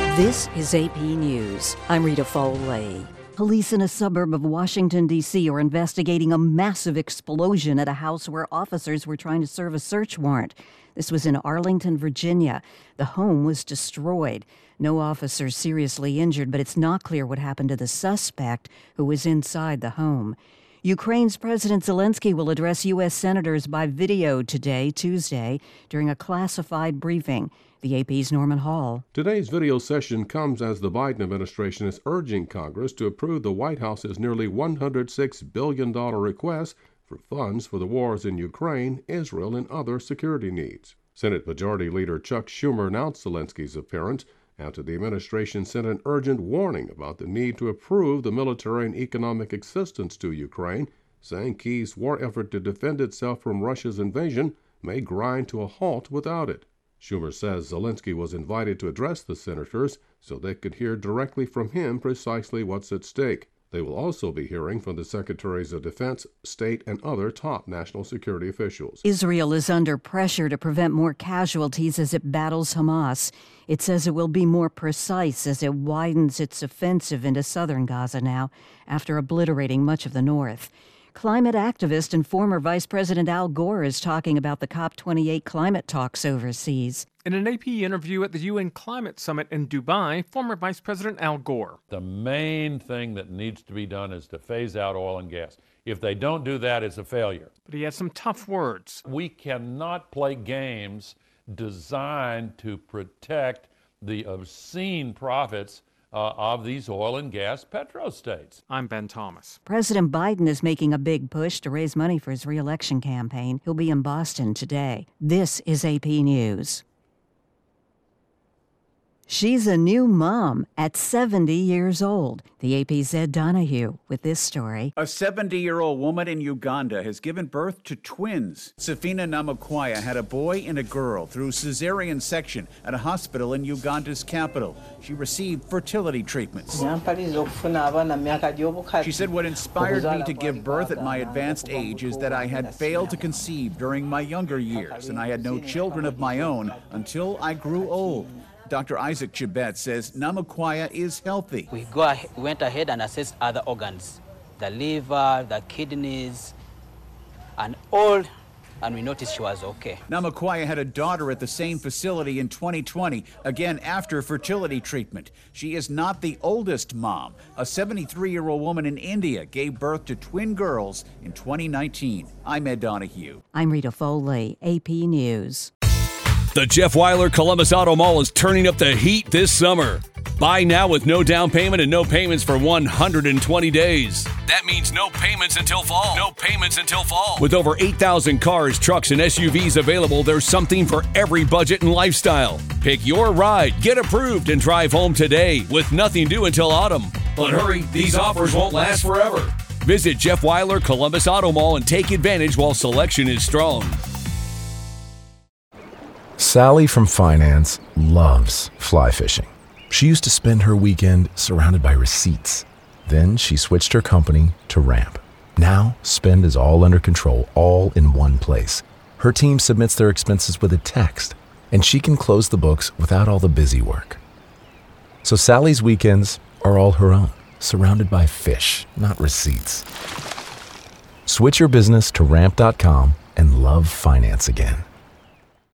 This is AP News. I'm Rita Foley. Police in a suburb of Washington, D.C. are investigating a massive explosion at a house where officers were trying to serve a search warrant. This was in Arlington, Virginia. The home was destroyed. No officers seriously injured, but it's not clear what happened to the suspect who was inside the home. Ukraine's President Zelensky will address U.S. senators by video today, Tuesday, during a classified briefing. The AP's Norman Hall. Today's video session comes as the Biden administration is urging Congress to approve the White House's nearly $106 billion request for funds for the wars in Ukraine, Israel, and other security needs. Senate Majority Leader Chuck Schumer announced Zelensky's appearance after the administration sent an urgent warning about the need to approve the military and economic assistance to Ukraine, saying Kyiv's war effort to defend itself from Russia's invasion may grind to a halt without it. Schumer says Zelensky was invited to address the senators so they could hear directly from him precisely what's at stake. They will also be hearing from the Secretaries of Defense, State, and other top national security officials. Israel is under pressure to prevent more casualties as it battles Hamas. It says it will be more precise as it widens its offensive into southern Gaza now, after obliterating much of the north. Climate activist and former Vice President Al Gore is talking about the COP28 climate talks overseas. In an AP interview at the UN Climate Summit in Dubai, former Vice President Al Gore. The main thing that needs to be done is to phase out oil and gas. If they don't do that, it's a failure. But he has some tough words. We cannot play games designed to protect the obscene profits of these oil and gas petrostates. I'm Ben Thomas. President Biden is making a big push to raise money for his re-election campaign. He'll be in Boston today. This is AP News. She's a new mom at 70 years old. The AP's Ed Donahue with this story. A 70-year-old woman in Uganda has given birth to twins. Safina Namakwaya had a boy and a girl through cesarean section at a hospital in Uganda's capital. She received fertility treatments. She said what inspired me to give birth at my advanced age is that I had failed to conceive during my younger years, and I had no children of my own until I grew old. Dr. Isaac Chibet says Namakwaya is healthy. We went ahead and assessed other organs, the liver, the kidneys, and we noticed she was okay. Namakwaya had a daughter at the same facility in 2020, again after fertility treatment. She is not the oldest mom. A 73-year-old woman in India gave birth to twin girls in 2019. I'm Ed Donahue. I'm Rita Foley, AP News. The Jeff Weiler Columbus Auto Mall is turning up the heat this summer. Buy now with no down payment and no payments for 120 days. That means no payments until fall. No payments until fall. With over 8,000 cars, trucks, and SUVs available, there's something for every budget and lifestyle. Pick your ride, get approved, and drive home today with nothing due until autumn. But hurry, these offers won't last forever. Visit Jeff Weiler Columbus Auto Mall and take advantage while selection is strong. Sally from finance loves fly fishing. She used to spend her weekend surrounded by receipts. Then she switched her company to Ramp. Now, spend is all under control, all in one place. Her team submits their expenses with a text, and she can close the books without all the busy work. So Sally's weekends are all her own, surrounded by fish, not receipts. Switch your business to Ramp.com and love finance again.